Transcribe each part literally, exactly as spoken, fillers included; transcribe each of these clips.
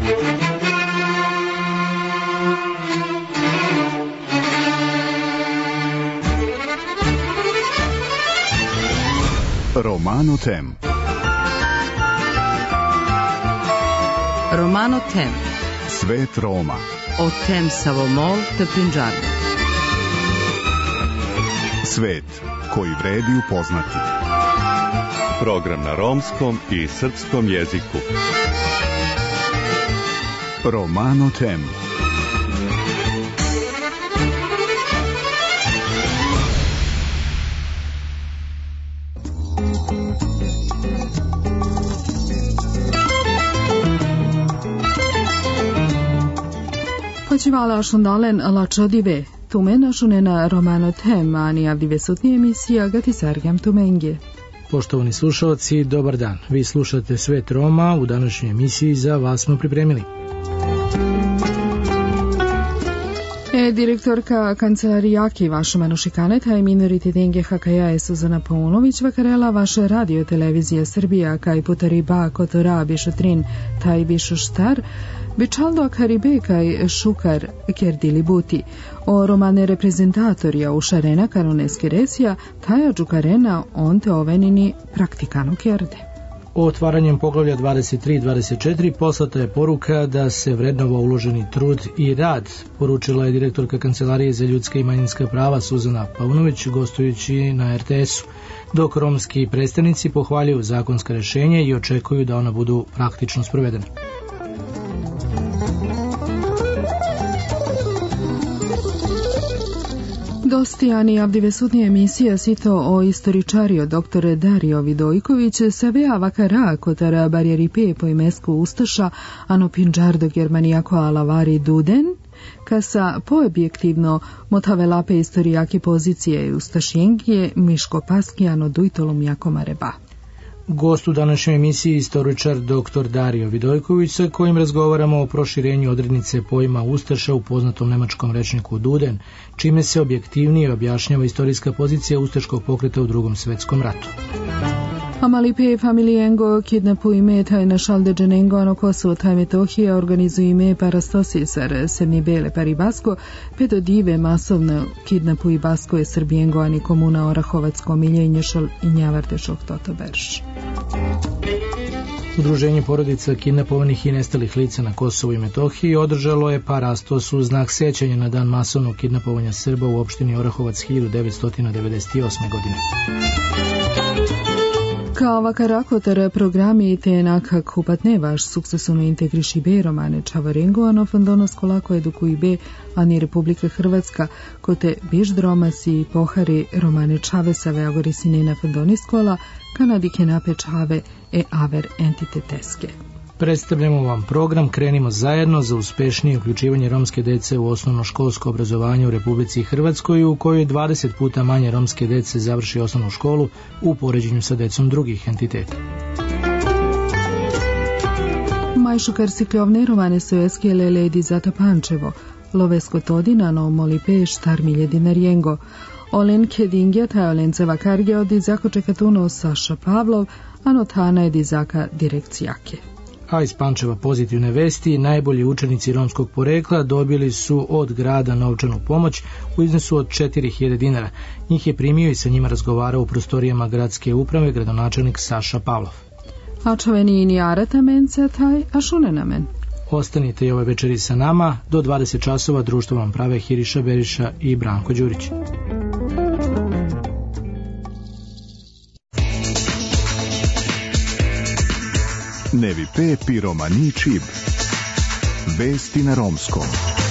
Romano Tem. Romano Tem. Svet Roma. O tem Savomol te Pinđarno. Svet koji vredi upoznati. Program na romskom i srpskom jeziku. Romano Tem. Počívala šundalen lačodive. Tumen šunena Romano Tem, ani avdive sutnije emisija gati sargam tumenge. Poštovani slušalci, dobar dan. Vi slušate Svet Roma, u današnjoj emisiji za vas smo pripremili. E, direktorka kancelarijaki vaše manušikaneta i minorititenge Hakaja Suzana Paunović vakarela vaše radio televizija Srbija kaj putari ba kotora bišutrin taj bišuštar bičaldo karibe kaj šukar kerdili buti o romane reprezentatorija u šarena karoneske resija taja džukarena on te ovenini praktikano kerde. Otvaranjem poglavlja dvadeset tri dvadeset četiri poslata je poruka da se vrednova uloženi trud i rad, poručila je direktorka Kancelarije za ljudska i manjinska prava Suzana Paunović gostujući na er te esu, dok romski predstavnici pohvaljuju zakonska rešenja i očekuju da ona budu praktično sprovedena. Dostijani avdive sutnije emisija sito o istoričario doktore Dario Vidojković savea vakara kotara barjeripe po imesku Ustaša ano Pinđardo Germanijako alavari Duden, kasa poobjektivno motavelape istorijaki pozicije Ustašjengije Miško Paskijano Dujtolum Jakomareba. Gost u današnjoj emisiji istoričar doktor Dario Vidojković sa kojim razgovaramo o proširenju odrednice pojma Ustaša u poznatom nemačkom rečniku Duden, čime se objektivnije objašnjava istorijska pozicija ustaškog pokreta u Drugom svetskom ratu. Amalipe familijengo kidnapu ime taj našal de dženengo ano Kosovo taj Metohija organizuju ime parastosisar sevni bele paribasko pedo dive masovno kidnapu i basko je srbijengo ani komuna Orahovacko miljenje šal i njavardešog toto berš. Udruženje porodica kidnapovanih i nestalih lica na Kosovu i Metohiji održalo je parastos u znak sećanja na dan masovnog kidnapovanja Srba u opštini Orahovac hiljadu devetsto devedeset osme. godine. Kao vakarakotar programi te nakak upatne vaš sukcesuno integriši be romane Čavarengo, ano fondonosko lako edukuji be, ani Republika Hrvatska, kote biš dromas i pohari romane Čavesave agorisine na fondoniskola, kanadike nape Čave e aver entiteteske. Predstavljamo vam program Krenimo zajedno za uspešnije uključivanje romske dece u osnovnoškolsko obrazovanje u Republici Hrvatskoj, u kojoj dvadeset puta manje romske dece završi osnovnu školu u poređenju sa decom drugih entiteta. Majšukar sikljovne romane sojeske leledi zata Pančevo, lovesko todina no molipe štar milje dinarjengo, Olen kedingja taj olence vakarge od izako čekatuno Saša Pavlov, anotana je dizaka direkcijake. A iz Pančeva pozitivne vesti, najbolji učenici romskog porekla dobili su od grada novčanu pomoć u iznosu od četiri hiljade dinara. Njih je primio i sa njima razgovarao u prostorijama gradske uprave gradonačelnik Saša Pavlov. A čoveni i nijarata menca taj, a šune na men. Ostanite i ove večeri sa nama, do dvadeset časova društvo vam prave Hiriša Beriša i Branko Đurić. Nevi pe piromani čib. Vesti na romskom.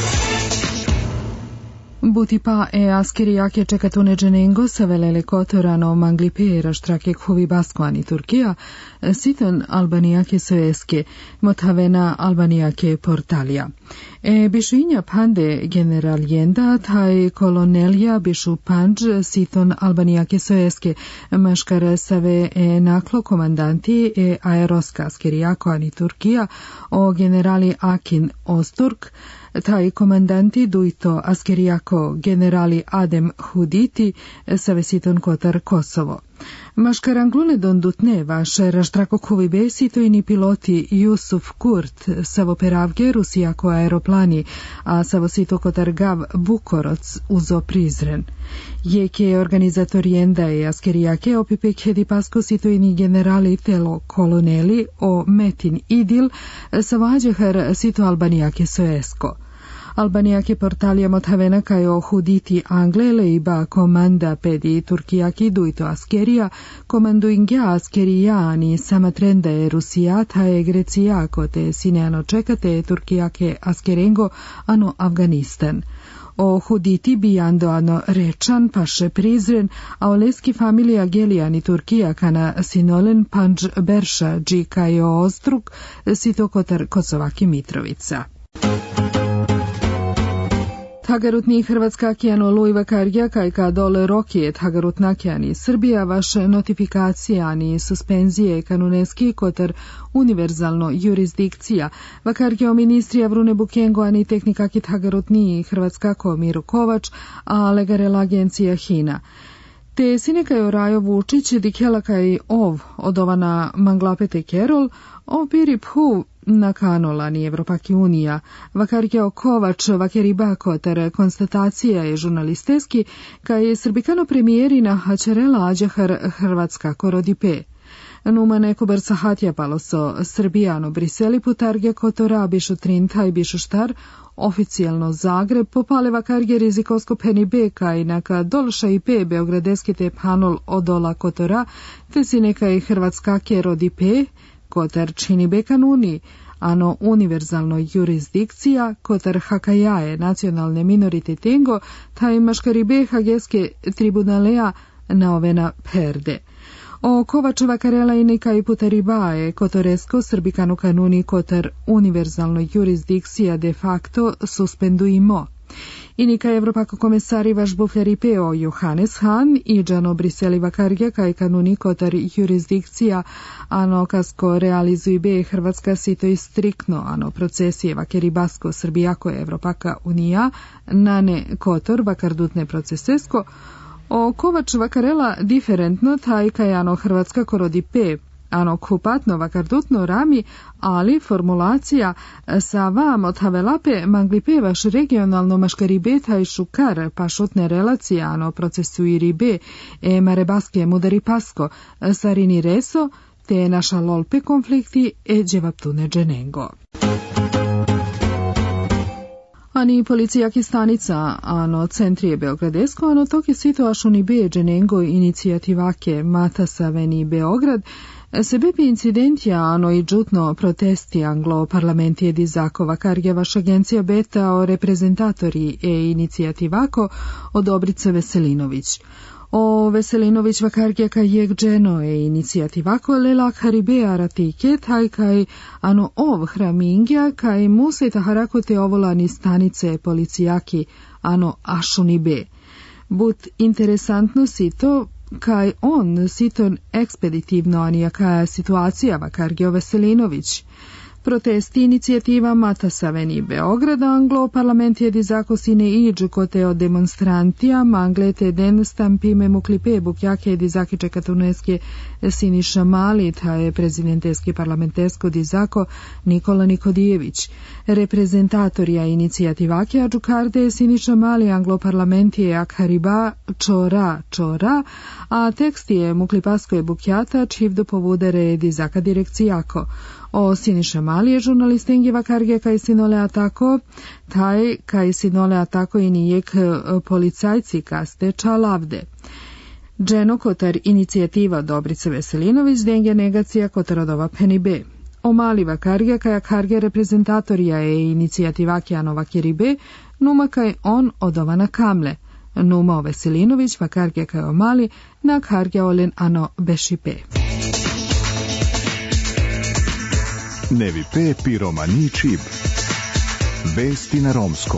Butipa e askirijake čekatune dženengo sa velele kotorano manglipe raštrake khuvi baskoani Turkija, siton albanijake soeske, motavena albanijake portalija. E bišinja pande generaljenda taj kolonelja bišu panđ siton albanijake soeske, maškar save e naklo komandanti e aeroska askirijako ani Turkija o generali Akin Osturk, taj komandanti dujto askerijako generali Adem Huditi sa vesiton Kotar Kosovo. Maškaranglune don dutne vaše raštrakokovi besito i ni piloti Jusuf Kurt, savoperavge rusijako aeroplani, a savosito kotargav Bukoroc uzo Prizren. Jeke organizatorienda e askerijake opipek hedi pasko sito i ni generali telo koloneli o metin idil savađehar sito albanijake soesko. Albanijake portalija mothavena kajo huditi Anglele iba komanda pedi Turkijaki duito askerija, komanduingja askerijani samatrenda e Rusijata e Grecijako te sineano čekate Turkijake askerengo ano Afganistan. O huditi bijando ano rečan paše Prizren, a oleski familija Gelijani Turkija kana sinolen panđ berša džika i ostruk sitokotar Kosovaki Mitrovica. Hagarutni Hrvatska kijano Luiva Kargija kajka dole rokijet Hagarutna kijani Srbija vaše notifikacijani suspenzije kanuneski kotar univerzalno jurisdikcija. Vakargija ministrija Vrune Bukengo ani tehnika kit Hagarutni Hrvatska ko Miro Kovač, a legarela agencija Hina. Te sinekaj Rajo Vučić dikela kaj ov odovana Manglapete Kerol opiri phu na kanolani Evropaki unija. Vakargija Kovač vakeriba kotar konstatacija je žurnalisteski kaj je srbikano premijeri na hačarela ađahar Hrvatska korodipe. Numa neko brca hatja paloso Srbijano Briseli putarge kotora bišu trinta i bišu štar, oficijalno Zagreb popale vakarge rizikosko penibeka i naka dolša i pe beogradeski te panol odola kotora, te si neka i Hrvatska kerodi pe, kotar čini be kanuni, ano univerzalno jurisdikcija, kotar hakajaje nacionalne minoritetengo, taj maškaribe hageske tribunalea na ovena perde. O Kovačeva karela i neka i putaribaje, kotoresko srbikanu kanuni kotar univerzalno jurisdikcija de facto suspenduimo. I nika Evropako komesari vaš bufljari peo Johannes Hahn i džano Briseli vakargja kaj kanuni kotar jurisdikcija ano kasko realizuj be Hrvatska sito i striktno ano procesije vakeri basko Srbijako Evropaka unija nane kotor vakardutne procesesko. O Kovač vakarela diferentno taj kaj ano Hrvatska korodi pe, ano kupatno vakardutno rami, ali formulacija sa vam od havelape manglipe vaš regionalno maškaribeta i šukar pašutne relacije ano procesu i ribe e marebaske mudari pasko sarini reso te naša lolpe konflikti e dževaptune dženengo. Ani policijaki stanica, ano centrije Beogradesko, ano toki situašuni be dženengo inicijativake Mata Saveni Beograd, sebebi incidentja ano i džutno protesti anglo parlamentije dizakova karge vaš agencija beta o reprezentatori e inicijativako od Dobrice Veselinović. O Veselinović vakarge kaj jek dženo e inicijativako lelak haribea ratike taj kaj ano ov hramingja kaj museta harakote ovolani stanice policijaki ano ašuni be. But interesantno sito kaj on siton ekspeditivno anijaka situacija vakargio Veselinović. Protesti inicijativa Mata Saveni Beograda anglo parlament je dizako sine iđu kote od demonstrantija manglete den stampime muklipe bukjake dizaki čekatuneske Siniša Mali, ta je prezidenteski parlamentesko dizako Nikola Nikodijević. Reprezentatorija inicijativake adžukarde Siniša Mali anglo parlament je akhariba čora čora, a tekst je muklipasko je bukjata čivdo povudere dizaka direkcijako. O Siniša Mali je žurnalistengi vakarge kaj sinole atako, taj kaj sinole atako i nijek policajci kaste čalavde. Dženo kotar inicijativa Dobrice Veselinović denge negacija kotar odova penibe. O mali vakarge kaj akarge reprezentatorija je inicijativake anova kiribe, numa kaj on odova na kamle. Numa o Veselinović vakarge kaj o mali na karge olen ano bešipe. Nevi pe piromani čib. Vesti na romskom.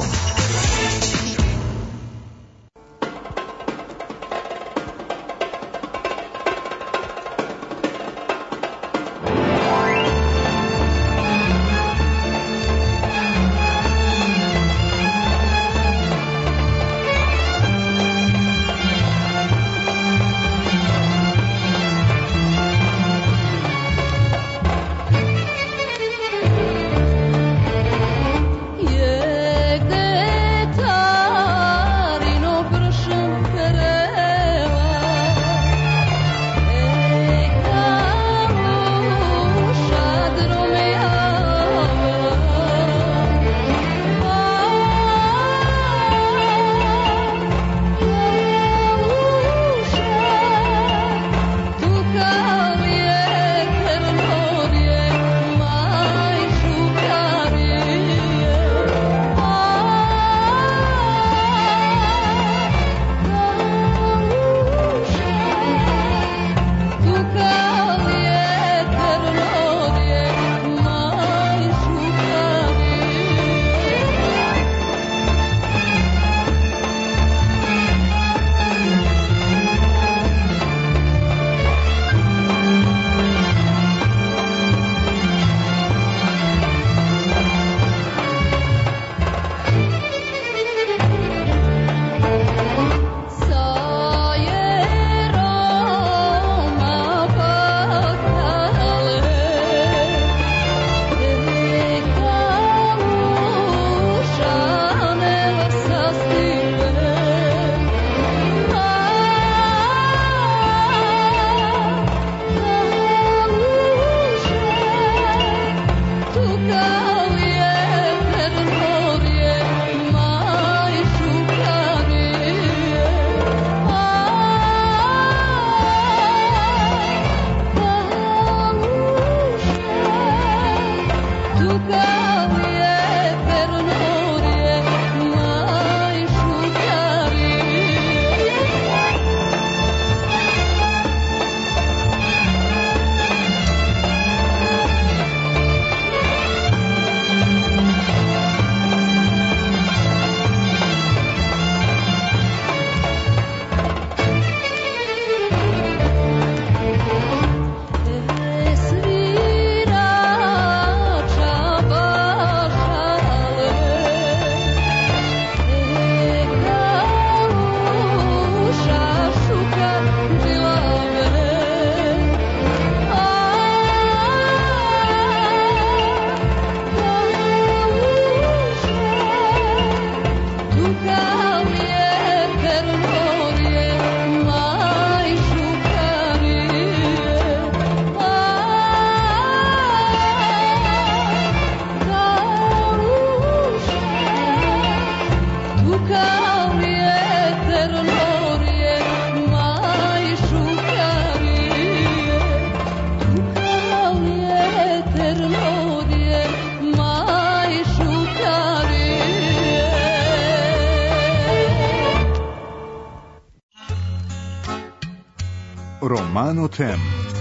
Romano Tem.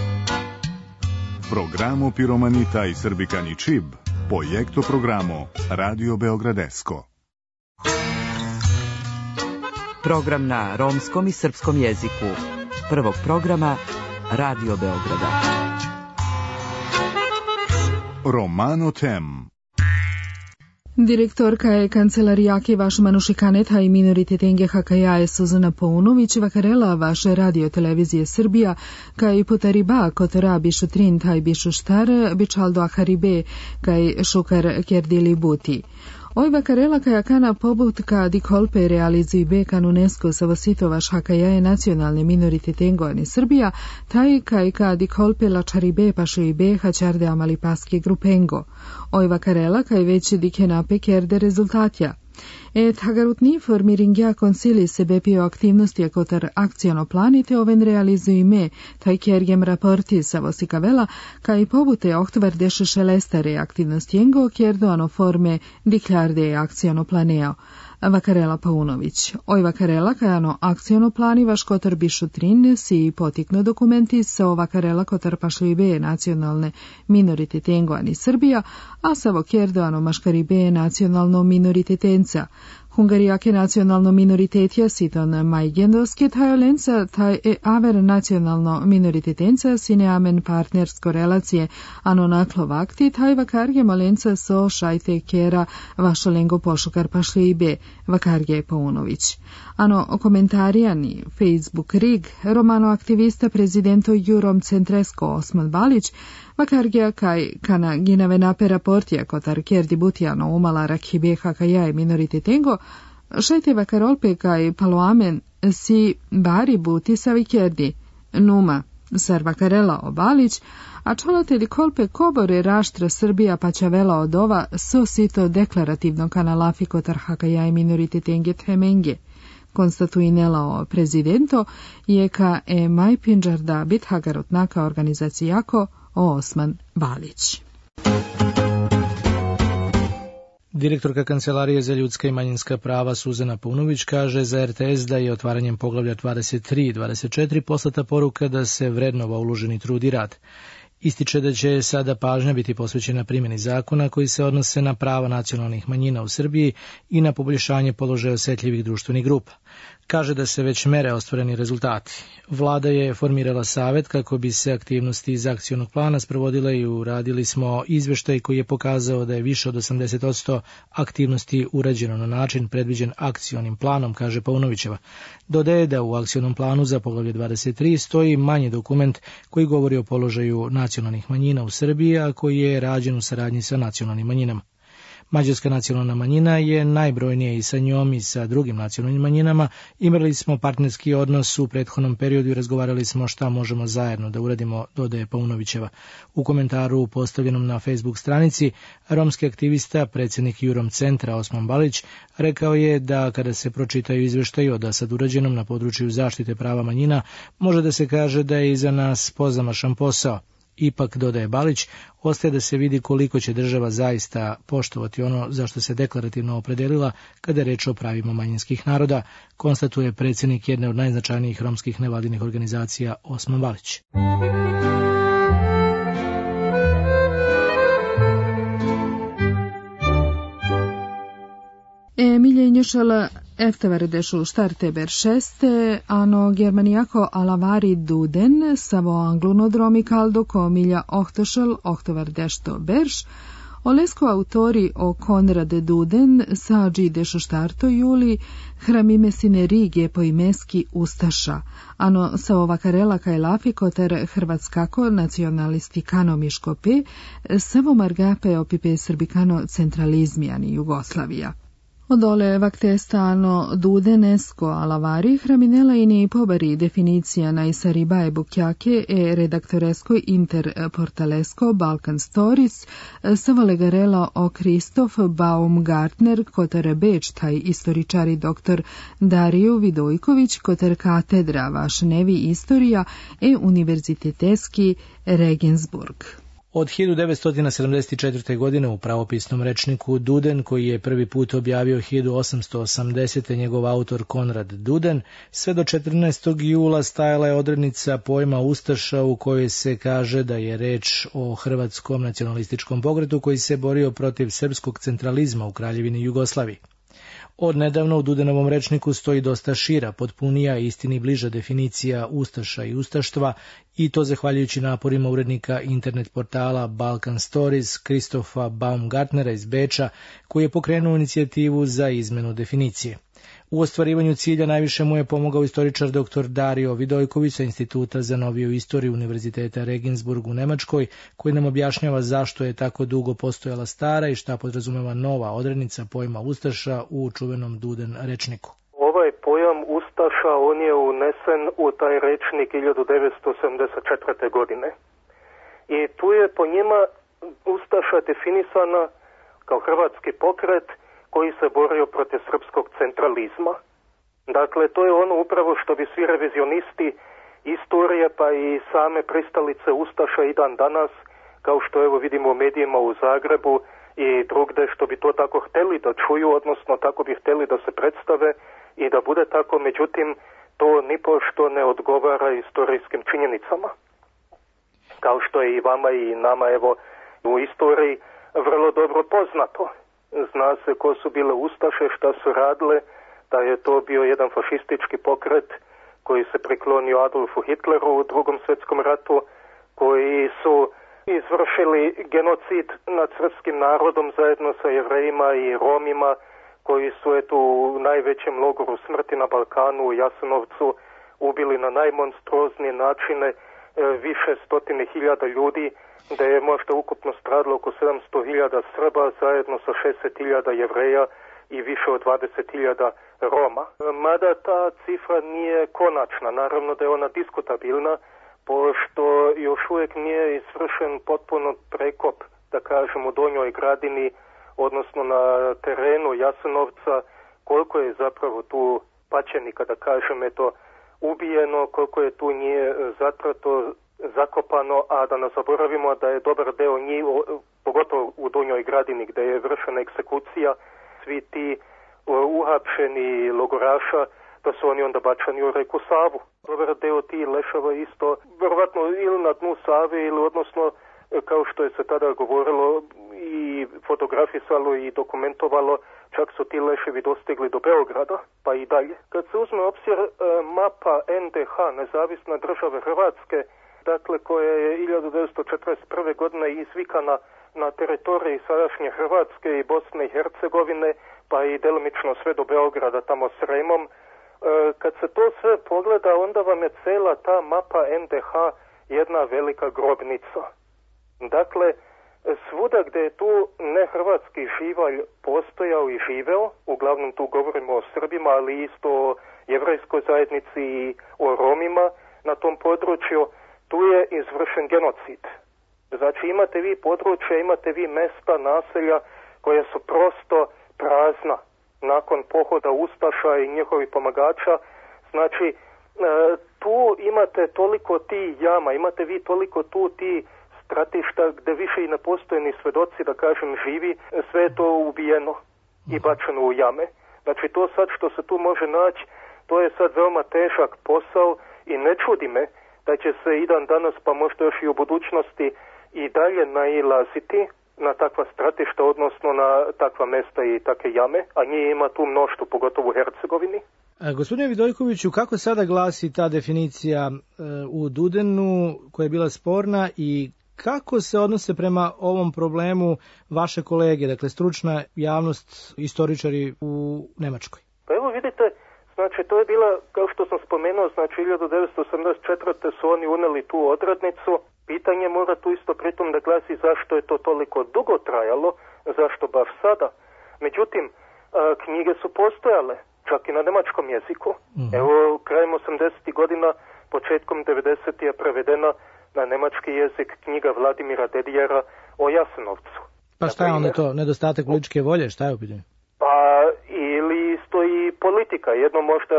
Programo Piromanita i Srbikani Čib, projekto programo Radio Beogradesko. Program na romskom i srpskom jeziku. Prvog programa Radio Beograda. Romano Tem. Direktorka je kancelarijake vaš Manušikaneta i minoritete Hakaja je Suzana Paunović vakarela vaše radio televizije Srbija kaj potariba kotora bišu trin taj bišu štar bičaldo aharibe kaj šukar kerdili buti. Oj vakarela kaja kana pobutka di kolpe realizuj bekan UNESCO savositovaš Hakaja je nacionalne minoritete ani Srbija, taj kaj ka di kolpe lačaribe pašu i be hačarde amali paske grupengo. Oj vakarela kaj već dike nape kerde rezultatja. Et hagarutni formiringja konsili se bepio aktivnosti kotar akciono planite oven realizuj me, taj kergem raporti savosikavela, kaj pobute oktovar deše šelestare aktivnosti engo kerdo ano forme diklarde akciono planeo. Vakarela Paunović. Oj vakarela kajano akciono plani vaš kotar bišu trin si potikno dokumenti sa o vakarela kotar pašlibe nacionalne minoritete ani Srbija, a savo kerdo ano maškaribe nacionalno minoritetenca. Hungarijake nacionalno minoritetja siton majgendoske tajolenca taj e aver nacionalno minoritetenca sine amen partnersko relacije ano naklovakti taj vakarge malenca so šajte kera vašolengo pošukar pašlibe Vakarge Paunović. Ano komentarijani Facebook rig romano aktivista prezidento Jurom Centresko Osman Balić Vakargija kaj kana ginave nape raportija kotar kerdi butijano umala rakhibe hakaja i minoritetengo, šajte vakarolpe kaj paloamen si bari buti savi kerdi, numa sar vakarela Obalić, a čolote di kolpe kobore raštra Srbija pačavela od ova so sito deklarativno kanalafi kotar hakaja i minoritetenge temenge. Konstatuinela o prezidento je ka e majpinđarda bit hagarotnaka organizacijako o Osman Balić. Direktorka Kancelarije za ljudska i manjinska prava Suzana Paunović kaže za R T S da je otvaranjem poglavlja dvadeset tri i dvadeset četiri poslata poruka da se vrednova uloženi trud i rad. Ističe da će sada pažnja biti posvećena primjeni zakona koji se odnose na prava nacionalnih manjina u Srbiji i na poboljšanje položaja osetljivih društvenih grupa. Kaže da se već mere ostvareni rezultati. Vlada je formirala savet kako bi se aktivnosti iz akcionog plana sprovodile i uradili smo izveštaj koji je pokazao da je više od osamdeset posto aktivnosti urađeno na način predviđen akcionim planom, kaže Paunovićeva. Dodaje da u akcionom planu za poglavlje dvadeset tri stoji manji dokument koji govori o položaju nacionalnih manjina u Srbiji, a koji je rađen u saradnji sa nacionalnim manjinama. Mađarska nacionalna manjina je najbrojnija i sa njom i sa drugim nacionalnim manjinama. Imali smo partnerski odnos u prethodnom periodu i razgovarali smo šta možemo zajedno da uradimo, dodaje Paunovićeva. U komentaru postavljenom na Facebook stranici, romski aktivista, predsjednik Jurom Centra Osman Balić, rekao je da kada se pročitaju izveštaji o do sad urađenom na području zaštite prava manjina, može da se kaže da je iza nas pozamašan posao. Ipak, dodaje Balić, ostaje da se vidi koliko će država zaista poštovati ono za što se deklarativno opredelila kada je reč o pravima manjinskih naroda, konstatuje predsjednik jedne od najznačajnijih romskih nevladinih organizacija Osman Balić. Emilje Njušala eftavardešu štarte ber šeste, ano germanijako alavari duden, savo anglunodromi kaldo ko milja ohtošel ohtovardešto berš, olesko autori o Konrade Duden sađi dešu štarto juli, hramime sine rige po imeski Ustaša, ano sa ovakarela kaj lafi koter hrvatskako nacionalistikano miškope, savo margape opipe srbikano centralizmijani Jugoslavija. Odole vaktestano dudenesko alavari hraminela i ni pobari definicija na isaribae bukjake e redaktoresko interportalesko Balkan Stories savolegarela o Kristof Baumgartner kotar Beč taj istoričari doktor Dariju Vidojković kotar katedra vaš nevi istorija e univerziteteski Regensburg. Od hiljadu devetsto sedamdeset četvrte. godine u pravopisnom rečniku Duden, koji je prvi put objavio hiljadu osamsto osamdesete. njegov autor Konrad Duden, sve do četrnaestog jula stajala je odrednica pojma ustaša u kojoj se kaže da je reč o hrvatskom nacionalističkom pokretu koji se borio protiv srpskog centralizma u Kraljevini Jugoslaviji. Od nedavno u Dudenovom rečniku stoji dosta šira, potpunija i istini bliža definicija ustaša i ustaštva, i to zahvaljujući naporima urednika internet portala Balkan Stories Kristofa Baumgartnera iz Beča, koji je pokrenuo inicijativu za izmenu definicije. U ostvarivanju cilja najviše mu je pomogao istoričar dr. Dario Vidojković sa Instituta za noviju istoriju Univerziteta Regensburg u Nemačkoj, koji nam objašnjava zašto je tako dugo postojala stara i šta podrazumeva nova odrednica pojma ustaša u čuvenom Duden rečniku. Ovaj pojam ustaša on je unesen u taj rečnik hiljadu devetsto sedamdeset četvrte. godine. I tu je po njima ustaša definisana kao hrvatski pokret koji se borio protiv srpskog centralizma. Dakle, to je ono upravo što bi svi revizionisti istorije pa i same pristalice ustaša i dan danas, kao što evo vidimo u medijima u Zagrebu i drugde, što bi to tako hteli da čuju, odnosno tako bi hteli da se predstave i da bude tako, međutim to nipošto ne odgovara istorijskim činjenicama. Kao što je i vama i nama evo u istoriji vrlo dobro poznato. Zna se ko su bile ustaše, šta su radile, da je to bio jedan fašistički pokret koji se priklonio Adolfu Hitleru u drugom svjetskom ratu, koji su izvršili genocid nad srpskim narodom zajedno sa Jevrejima i Romima, koji su eto u najvećem logoru smrti na Balkanu u Jasenovcu ubili na najmonstruoznije načine više stotine hiljada ljudi, da je možda ukupno stradilo oko sedamsto hiljada Srba zajedno sa šezdeset hiljada Jevreja i više od dvadeset hiljada Roma. Mada ta cifra nije konačna, naravno da je ona diskutabilna, pošto još uvijek nije izvršen potpuno prekop, da kažem, u Donjoj Gradini, odnosno na terenu Jasenovca, koliko je zapravo tu paćenika, da kažem, eto, ubijeno, koliko je tu nije zatrato, zakopano, a da ne zaboravimo da je dobar deo njih, pogotovo u Donjoj Gradini gdje je vršena egzekucija, svi ti uhapšeni logoraša, da su oni onda bačani u reku Savu. Dobar deo ti lešava isto, verovatno ili na dnu Save, ili odnosno, kao što je se tada govorilo i fotografisalo i dokumentovalo, čak su ti leševi dostigli do Beograda, pa i dalje. Kad se uzme obzir mapa N D H, nezavisne države Hrvatske, dakle koja je hiljadu devetsto četrdeset prve. godine izvikana na teritoriji sadašnje Hrvatske i Bosne i Hercegovine, pa i delimično sve do Beograda tamo s Remom. Kad se to sve pogleda, onda vam je cela ta mapa N D H jedna velika grobnica. Dakle, svuda gdje je tu nehrvatski živalj postojao i živeo, uglavnom tu govorimo o Srbima, ali isto o jevrejskoj zajednici i o Romima na tom području, tu je izvršen genocid. Znači imate vi područja, imate vi mesta, naselja koje su prosto prazna nakon pohoda ustaša i njihovih pomagača. Znači e, tu imate toliko ti jama, imate vi toliko tu ti stratišta gdje više i ne postoje ni svedoci, da kažem, živi, sve je to ubijeno i bačeno u jame. Znači to sad što se tu može naći, to je sad veoma težak posao i ne čudi me da će se i dan danas, pa možda još i u budućnosti, i dalje nailaziti na takva stratišta, odnosno na takva mesta i takve jame, a njih ima tu mnoštvo, pogotovo u Hercegovini. A, gospodine Vidojkoviću, kako sada glasi ta definicija e, u Dudenu koja je bila sporna i kako se odnose prema ovom problemu vaše kolege, dakle stručna javnost, istoričari u Nemačkoj? Pa evo vidite, znači to je bila, kao što sam spomenuo, znači hiljadu devetsto sedamdeset četvrte. su oni uneli tu odrednicu. Pitanje mora tu isto pritom da glasi zašto je to toliko dugo trajalo, zašto baš sada. Međutim, knjige su postojale, čak i na nemačkom jeziku. Mm-hmm. Evo, krajem osamdesetih godina, početkom devedesetih je prevedena na nemački jezik knjiga Vladimira Dedijera o Jasenovcu. Pa šta je onda to? Nedostatak političke volje? Šta je u pitanju? Pa ili isto i politika. Jedno možda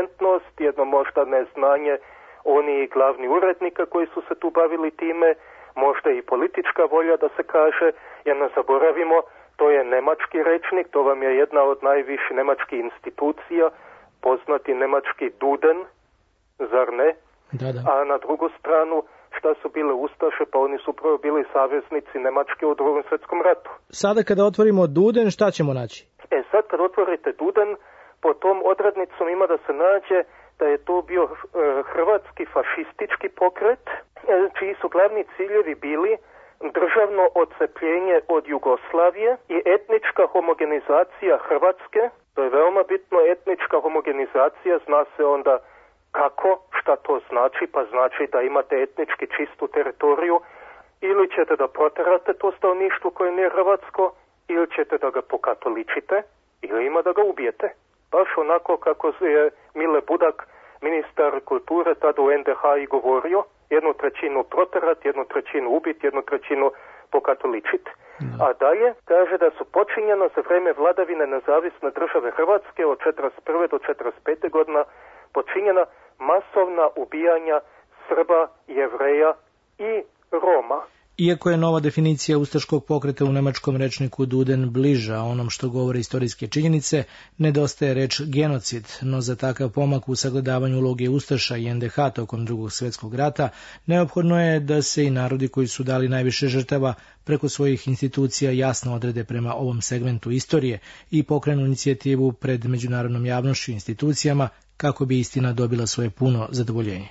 nekompetentnost, jedno možda neznanje oni glavni urednika koji su se tu bavili time, možda i politička volja da se kaže, jer ne zaboravimo, to je nemački rečnik, to vam je jedna od najviših nemačkih institucija, poznati nemački Duden, zar ne? Da, da. A na drugu stranu, šta su bile ustaše, pa oni su upravo bili saveznici Nemačke u drugom svjetskom ratu. Sada kada otvorimo Duden, šta ćemo naći? E sad kad otvorite Duden, po tom odrednicom ima da se nađe da je to bio e, hrvatski fašistički pokret, e, čiji su glavni ciljevi bili državno odcepljenje od Jugoslavije i etnička homogenizacija Hrvatske. To je veoma bitno, etnička homogenizacija, zna se onda kako, šta to znači, pa znači da imate etnički čistu teritoriju, ili ćete da proterate to stanovništvo koje nije hrvatsko, ili ćete da ga pokatoličite, ili ima da ga ubijete. Baš onako kako je Mile Budak, ministar kulture, tada u en de ha i govorio, jednu trećinu proterat, jednu trećinu ubit, jednu trećinu pokatoličit. No. A dalje kaže da su počinjeno za vreme vladavine nezavisne države Hrvatske od četrdeset prve do četrdeset pete godina počinjena masovna ubijanja Srba, Jevreja i Roma. Iako je nova definicija ustaškog pokreta u nemačkom rečniku Duden bliža onom što govore istorijske činjenice, nedostaje reč genocid, no za takav pomak u sagledavanju uloge ustaša i en de ha tokom drugog svjetskog rata neophodno je da se i narodi koji su dali najviše žrtava preko svojih institucija jasno odrede prema ovom segmentu istorije i pokrenu inicijativu pred međunarodnom javnošću i institucijama kako bi istina dobila svoje puno zadovoljenje.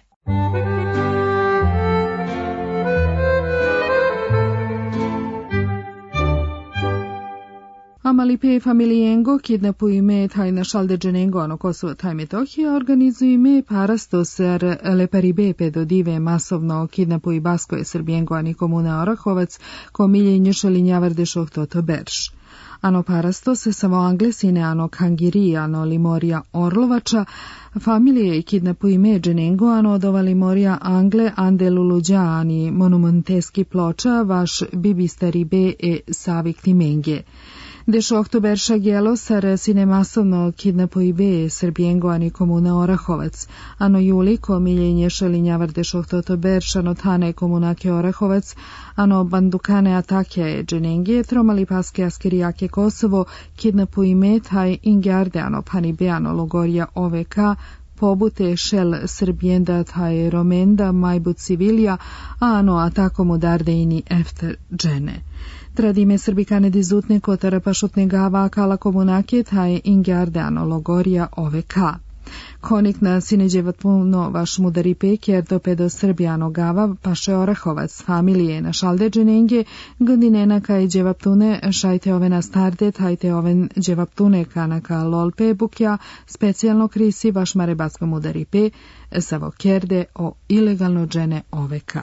Amalipe familijengo kidnapujme taj na šaldeđenengo ano Kosovo taj Metohija organizujme parastos ar leparibe pedodive masovno kidnapuj baskoje srbijengo ani komuna Orahovac komilje nješalinjavardešog toto berš. Ano parastos samo anglesine ano kangiri ano limorija Orlovača familije kidnapujme dženengo ano odova limorija Angle andeluluđa ani monumenteski ploča vaš bibistaribe e savikti menge. Deš oktoberša gelo sar sine masovno kidnapoibe srbijengo ani komuna Orahovac, ano juli komiljenje šelinjavar deš oktoberša ano tane komunake Orahovac, ano bandukane atake dženenge, tromali paske askerijake Kosovo, kidnapoime taj ingarde ano panibe ano logorija O V K, pobute šel srbijenda taj romenda majbu civilija, a ano atakom udardeini efter džene. Tradime srbikane dizutne kotara pašutne gava kala komunake taj ingarde ano logorija O V K. Konik na sineđevat puno vaš mudari peker do pedo srbijano gava paše Orahovac familije na šalde dženenge godinena kaj dževaptune šajte ove na starde tajte oven dževaptune kanaka lolpe bukja specijalno krisi vaš marebatsko mudari pe savo kerde o ilegalno džene O V K.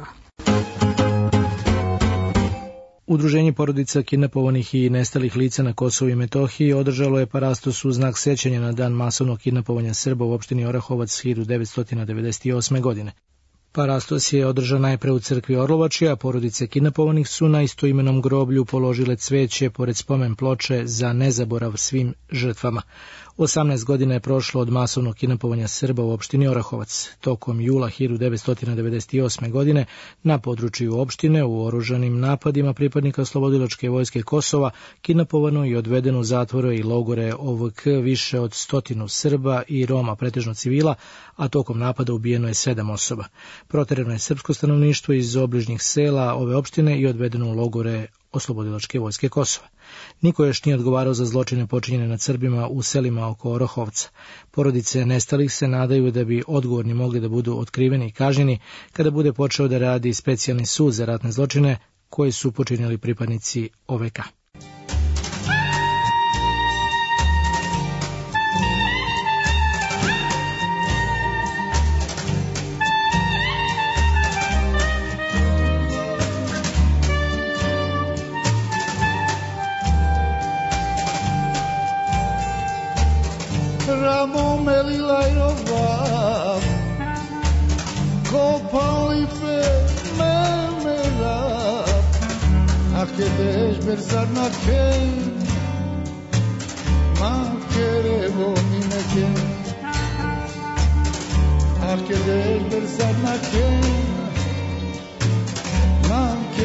Udruženje porodica kidnapovanih i nestalih lica na Kosovu i Metohiji održalo je parastos u znak sećanja na dan masovnog kidnapovanja Srba u opštini Orahovac hiljadu devetsto devedeset osme. godine. Parastos je održan najpre u crkvi Orlovači, a porodice kidnapovanih su na istoimenom groblju položile cveće pored spomen ploče za nezaborav svim žrtvama. osamnaest godina je prošlo od masovnog kidnapovanja Srba u opštini Orahovac. Tokom jula hiljadu devetsto devedeset osme. godine na području opštine u oružanim napadima pripadnika Oslobodilačke vojske Kosova kidnapovano i odvedeno u zatvore i logore O V K više od stotinu Srba i Roma, pretežno civila, a tokom napada ubijeno je sedam osoba. Proterano je srpsko stanovništvo iz obližnjih sela ove opštine i odvedeno u logore Oslobodilačke vojske Kosova. Niko još nije odgovarao za zločine počinjene nad Srbima u selima oko Orahovca. Porodice nestalih se nadaju da bi odgovorni mogli da budu otkriveni i kažnjeni kada bude počeo da radi specijalni sud za ratne zločine koji su počinili pripadnici O V K. Ramo melila i rovav Kopali pe me merav Ake desh berzar na ke Ma kerevo mine ke Ake desh berzar na ke Ma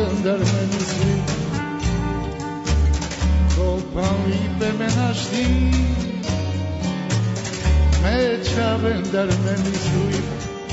vendar me misli Kopan lipe me našti Meća vendar me misli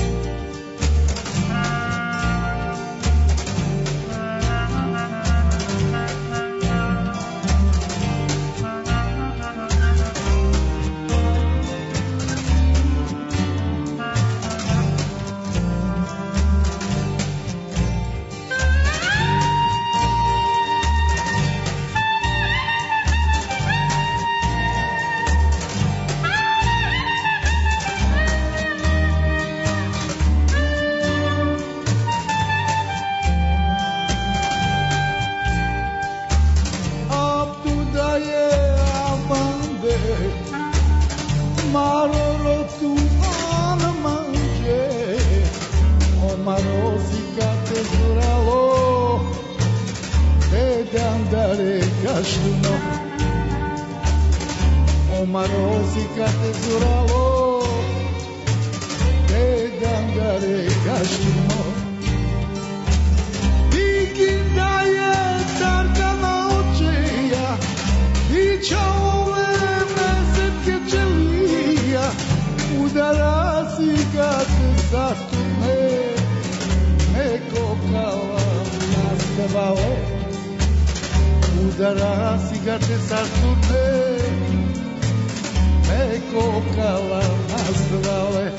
Udara cigate sartune me kokala nazdravale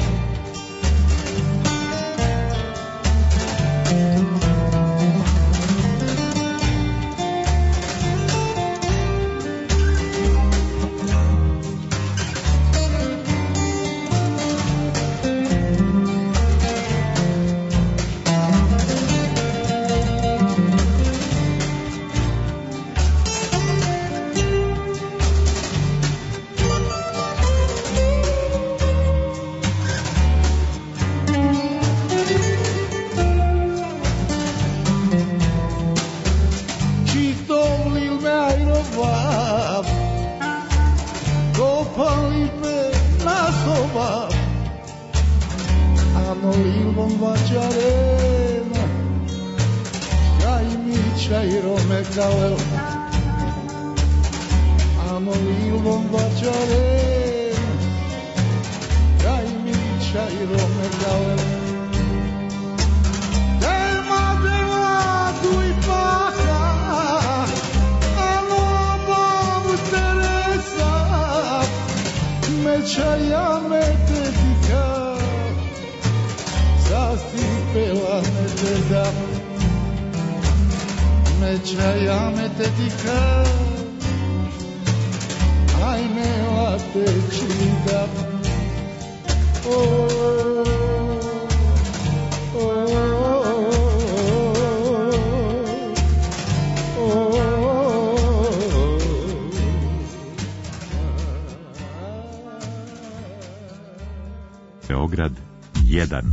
Beograd jedan.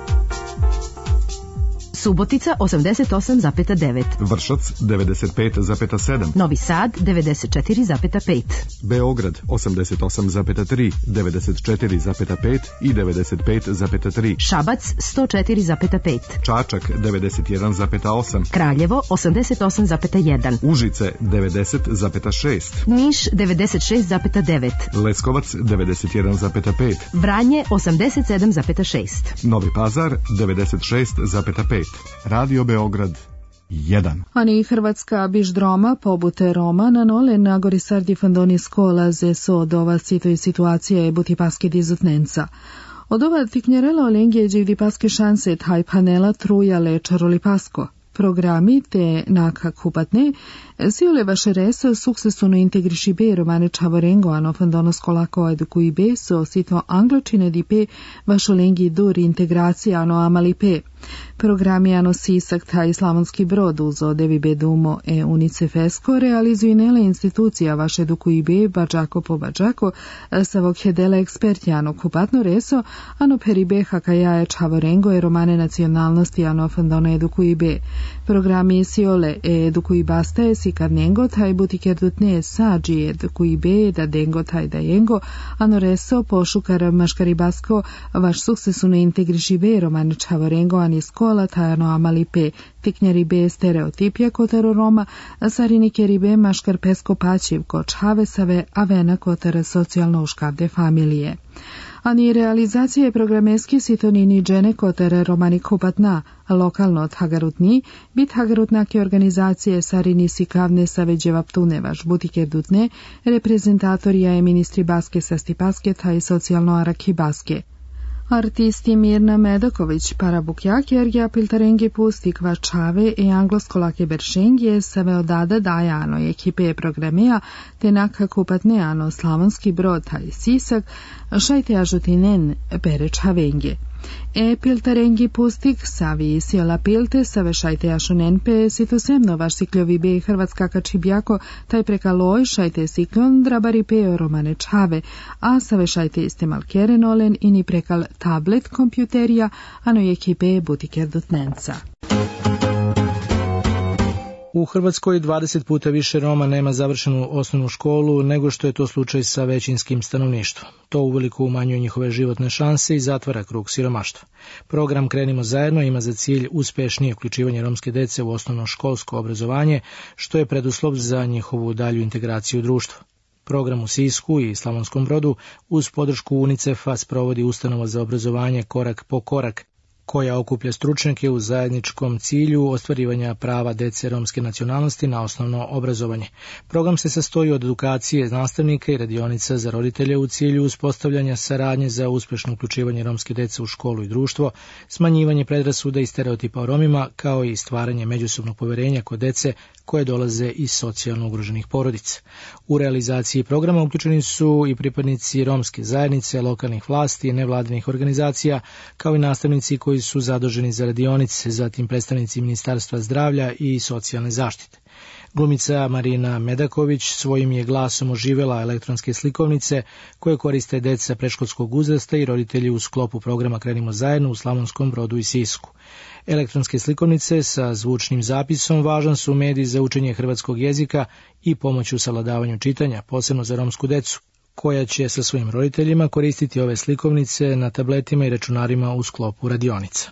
Subotica osamdeset osam zarez devet. Vršac devedeset pet zarez sedam. Novi Sad devedeset četiri zarez pet. Beograd osamdeset osam zarez tri, devedeset četiri zarez pet i devedeset pet zarez tri. Šabac sto četiri zarez pet. Čačak devedeset jedan zarez osam. Kraljevo osamdeset osam zarez jedan. Užice devedeset zarez šest. Niš devedeset šest zarez devet. Leskovac devedeset jedan zarez pet. Vranje osamdeset sedam zarez šest. Novi Pazar devedeset šest zarez pet. Radio Beograd jedan. Ani Hrvatska biždroma pobute Roma na nole na gori sardi fandoni skola ze so dova citoj situacije buti paske dizutnenca. Od ova tiknjerela olengje dživdi paske šanse taj panela truja lečaroli pasko. Programi te naka kupatne, siole vaše reso suksesuno integriši be romane čavorengo ano fandono skolako edukui be so sito angločine di pe vašo lengi dur integracija ano amali pe. Programi ano Sisak ta Islamski Brod uzo devi bedumo e UNICEF esko realizuju nele institucija vaše edukui be bađako po bađako savog hedela eksperti ano kupatno reso ano peribe hakajaje čavorengo e romane nacionalnosti ano fandono edukui be. Programi siole e edukui bastaje si kadnengo taj butikerdutne sađi edukui be da dengo taj da jengo ano reso pošukar maškaribasko vaš suksesuno integriši be romane čavorengo ani ani skola tajano amalipe, tiknjeribe stereotipija kotaro Roma, sarinikeribe maškar pesko pačiv koč havesave, avena kotara socijalno uškavde familije. Ani realizacije programeski sitonini džene kotare romani kupatna, lokalno od Hagarutni, bit Hagarutnake organizacije sarini sikavne saveđevaptune vaš butiker dutne, reprezentatorija je ministri baske sa stipaske taj socijalno araki baske. Artisti Mirna Medaković, Parabukjak, Ergija Piltarengi Pusti, Kvačave i Anglosko-lake Beršengije save odada dajano ekipe programeja te naka kupatneano Slavonski Brod taj Sisak, šajte ažutinen Pereć Havenge. E Piltarengi Pustik savi Siola Pilte save šajte ašunen pe sitosemno vaš sikljovi be Hrvatska kačibjako taj preka loj šajte siklon drabari pe romane čave, a save šajte istemal kerenolen i ni prekal tablet kompjuterija, ano je ekipe butiker dutnenca. U Hrvatskoj dvadeset puta više Roma nema završenu osnovnu školu nego što je to slučaj sa većinskim stanovništvom. To uveliko umanjuje njihove životne šanse i zatvara krug siromaštva. Program Krenimo zajedno ima za cilj uspešnije uključivanje romske dece u osnovno školsko obrazovanje, što je preduslov za njihovu dalju integraciju u društvo. Program u Sisku i Slavonskom Brodu uz podršku UNICEF-a sprovodi ustanova za obrazovanje Korak po korak, koja okuplja stručnjake u zajedničkom cilju ostvarivanja prava dece romske nacionalnosti na osnovno obrazovanje. Program se sastoji od edukacije nastavnika i radionica za roditelje u cilju uspostavljanja saradnje za uspešno uključivanje romske dece u školu i društvo, smanjivanje predrasuda i stereotipa o Romima, kao i stvaranje međusobnog poverenja kod dece koje dolaze iz socijalno ugroženih porodica. U realizaciji programa uključeni su i pripadnici romske zajednice, lokalnih vlasti, nevladinih organizacija, kao i nastavnici koji su zaduženi za radionice, zatim predstavnici Ministarstva zdravlja i socijalne zaštite. Glumica Marina Medaković svojim je glasom oživela elektronske slikovnice koje koriste deca predškolskog uzrasta i roditelji u sklopu programa Krenimo zajedno u Slavonskom Brodu i Sisku. Elektronske slikovnice sa zvučnim zapisom važan su medij za učenje hrvatskog jezika i pomoć u savladavanju čitanja, posebno za romsku decu, koja će sa svojim roditeljima koristiti ove slikovnice na tabletima i računarima u sklopu radionica.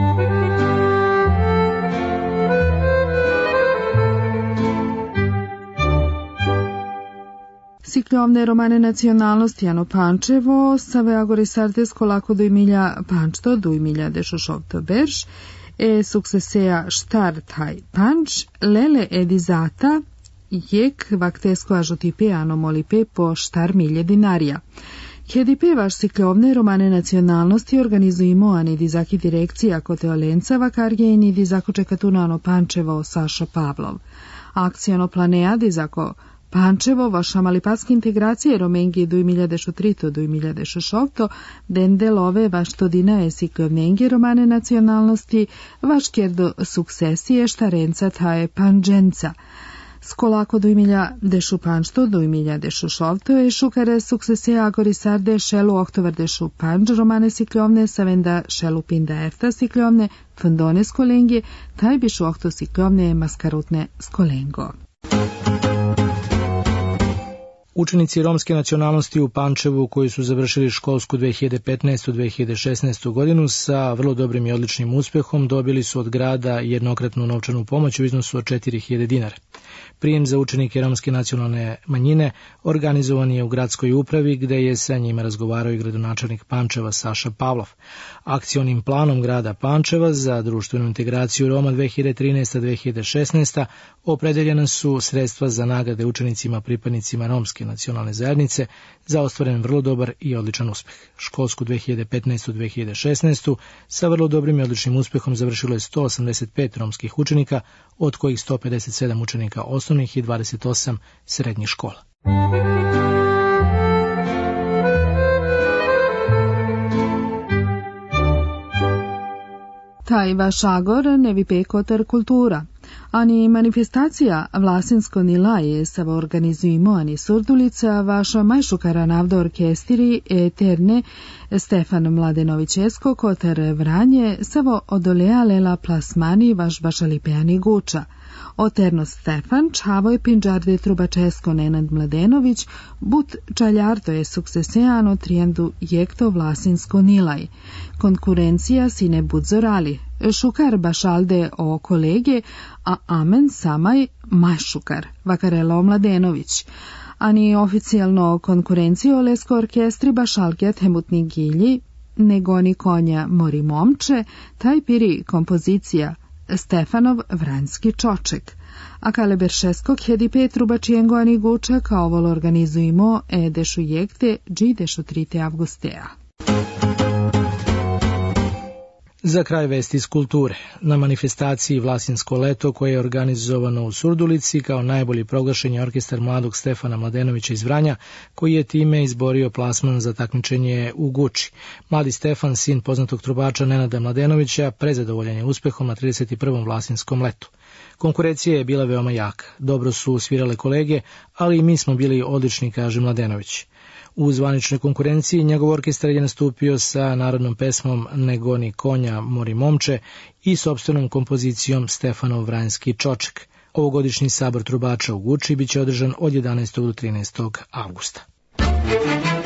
Sikljovne romane nacionalnosti Ano Pančevo, save agorisarte skolako do imilja Pančto, do imilja dešošovto berž, e suksesea štar taj Panč, lele edizata, jek vaktesko ažotipe ano molipe po štar milje dinarija. Kedipe vaš sikljovne romane nacionalnosti organizujemo ani dizaki direkcija Koteolenca vakarje i ni dizako čekatuna Ano Pančevo Saša Pavlov. Akcijano planea dizako Pančevo, vaša malipatske integracije romengi do imiljade šutrito do imiljade šošovto, den delove vaš todina je sikljovnengi romane nacionalnosti, vaš kerdo sukcesije štarenca taje panđenca. Skolako do imilja dešu pančto, do imilja dešu šovto, je šukare sukcesije agorisarde šelu oktovar dešu panđ, romane sikljovne, savenda šelu pinda erta sikljovne, fundone skolengi, taj bišu okto sikljovne maskarutne skolengo. Učenici romske nacionalnosti u Pančevu koji su završili školsku dve hiljade petnaestu dve hiljade šesnaestu godinu sa vrlo dobrim i odličnim uspehom dobili su od grada jednokratnu novčanu pomoć u iznosu od četiri hiljade dinara. Prijem za učenike romske nacionalne manjine organizovan je u gradskoj upravi gde je sa njima razgovarao i gradonačelnik Pančeva Saša Pavlov. Akcionim planom grada Pančeva za društvenu integraciju Roma dve hiljade trinaesta do dve hiljade šesnaeste. opredeljena su sredstva za nagrade učenicima pripadnicima romske nacionalne zajednice za ostvaren vrlo dobar i odličan uspeh. Školsku dve hiljade petnaestu do dve hiljade šesnaeste. sa vrlo dobrim i odličnim uspehom završilo je sto osamdeset pet romskih učenika, od kojih sto pedeset sedam učenika osnovnih i dvadeset osam srednjih škola. Taj vaš agor ne vi kotar kultura. Ani manifestacija Vlasinsko nilaje savo organizujemo ani surdulica vaša majšukara navdo orkestiri eterne Stefan Mladenovićesko kotar Vranje savo odolealela plasmani vaš bašalipeani guča. Oterno Stefan, Čavoj Pinđarde Trubačesko Nenad Mladenović, but Čaljarto je sukseseano trijendu jekto Vlasinsko Nilaj. Konkurencija sine budzorali, Šukar Bašalde o kolege, a Amen Samaj Mašukar, Vakarelo Mladenović. Ani oficijalno konkurenciju Lesko orkestri Bašalke Hemutni Gilji, nego ni konja Mori Momče, taj piri kompozicija Stefanov Vranjski Čoček. A kale Beršeskog hedi pet Trubačijengo ani guča kao vol organizujemo e dešu jekte dži dešu trite avgustea. Za kraj vesti iz kulture. Na manifestaciji Vlasinsko leto koje je organizovano u Surdulici kao najbolji proglašen je orkestar mladog Stefana Mladenovića iz Vranja, koji je time izborio plasman za takmičenje u Guči. Mladi Stefan, sin poznatog trubača Nenada Mladenovića, prezadovoljan je uspehom na trideset prvom Vlasinskom letu. Konkurencija je bila veoma jaka. Dobro su svirale kolege, ali i mi smo bili odlični, kaže Mladenović. U zvaničnoj konkurenciji njegov orkestar je nastupio sa narodnom pesmom Ne goni konja Mori Momče i sopstvenom kompozicijom Stefanov Vranjski Čoček. Ovogodišnji sabor trubača u Guči biće održan od jedanaestog do trinaestog avgusta.